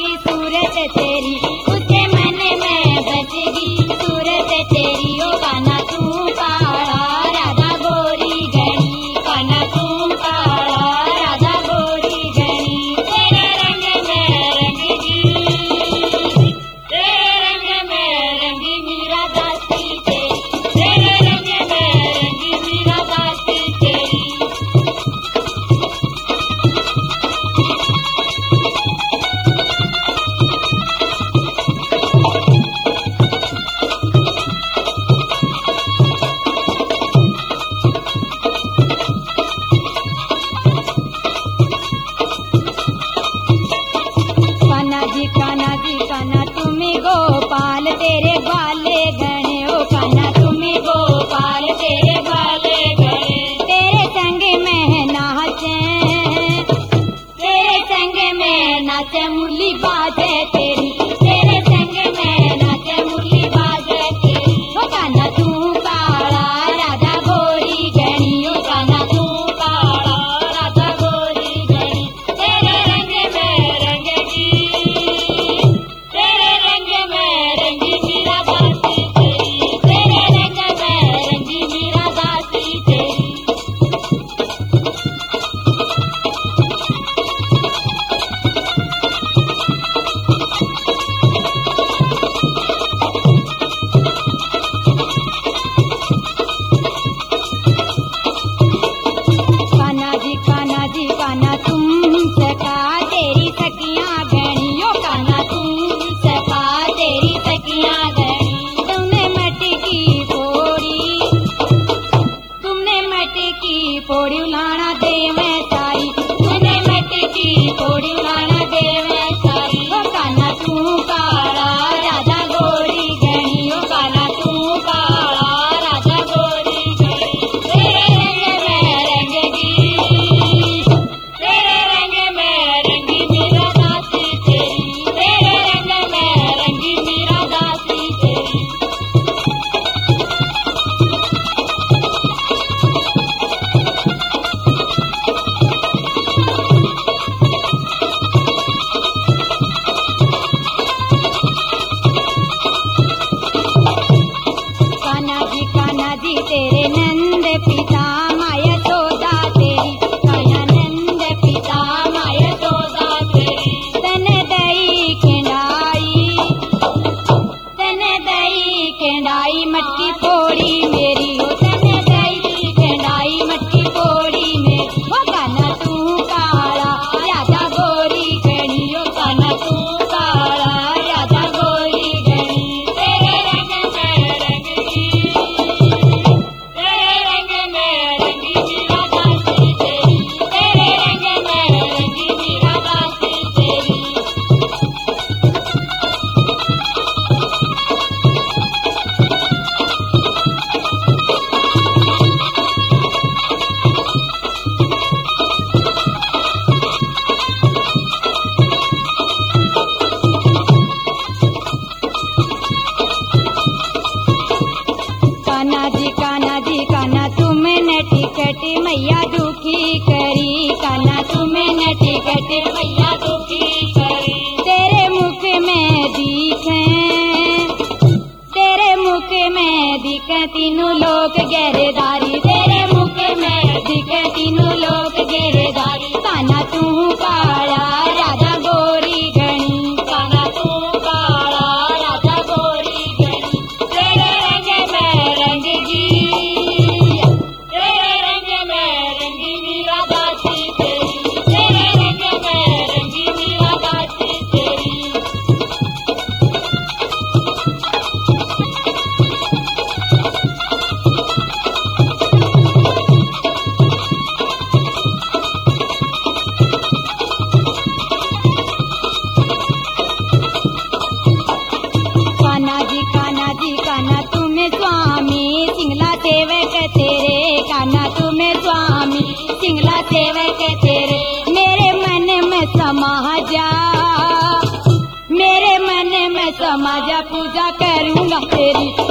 बसेगी सूरत तेरी, उसके मन में बसेगी सूरत तेरी। ओ कान्हा तू काला राधा गोरी घनी, कान्हा तू काला राधा गोरी घनी। तेरे रंग में रंगी, तेरे रंग में रंगी मीरा दासी तेरी, तेरे रंग में रंगी मीरा दासी तेरी। कान्हा जी कान्हा तुम्हें गोपाल तेरे बाले गणे, ओ कान्हा तुम्हें गोपाल तेरे बाले गणे। तेरे संग में नाचे, तेरे संग में नाचे मुरली बाजे तेरी, तेरे संग में नाचे मुरली बाजे तेरी। ओ कान्हा तू काला राधा गोरी घनी, ओ कान्हा तू काला राधा गोरी घनी। तेरे रंग में रंगी, तेरे रंग में रंगी मीरा दासी तेरी, तेरे रंग में रंगी मीरा दासी तेरी। कान्हा जी कान्हा तुम सखा तेरी सखियां गणी, ओ कान्हा तुम सखा तेरी सखियां गणी। तुमने मटकी फोड़ी, तुमने मटकी फोड़ी उलाना देवे सारी, तुमने मटकी फोड़ी उलाना देवे सारी। ओ कान्हा तू काला राधा गोरी घनी, ओ कान्हा तू काला राधा गोरी घनी। तेरे रंग में रंगी, तेरे रंग में रंगी मीरा दासी तेरी, तेरे रंग में रंगी मीरा दासी तेरी। कान्हा जी तेरे नंद पिता माया सोदा तेरी, कान्हा नंद पिता माया सोदा तेरी। तन दई खिंडाई, तन दई खिंडाई मटकी फोड़ी मेरी, हो तन दई खिंडाई मटकी फोड़ी मेरी। ओ कान्हा तू काला राधा गोरी घनी, ओ कान्हा तू काला राधा गोरी घनी। तेरे रंग में रंगी, तेरे रंग में रंगी मीरा दासी तेरी, तेरे रंग में रंगी मीरा दासी तेरी। कान्हा जी कान्हा तुमने टिकट मैया दुखी करी, कान्हा तुमने टिकट मैया दुखी करी। तेरे मुख में दिखे, तेरे मुख में दिखे तीनों लोग गहरेदारी, तेरे मुख में दिखे तीनों लोग गहरेदारी। कान्हा तू काला राधा गोरी घनी, कान्हा तू काला राधा गोरी घनी। तेरे रंग में रंगी, तेरे रंग में रंगी मीरा दासी तेरी, तेरे रंग में रंगी मीरा दासी तेरी। कान्हा तुम्हें स्वामी सिंगला सेवक तेरे, कान्हा तुम्हें स्वामी सिंगला सेवक तेरे। मेरे मन में समा जा, मेरे मन में समा जा, पूजा करूंगा तेरी।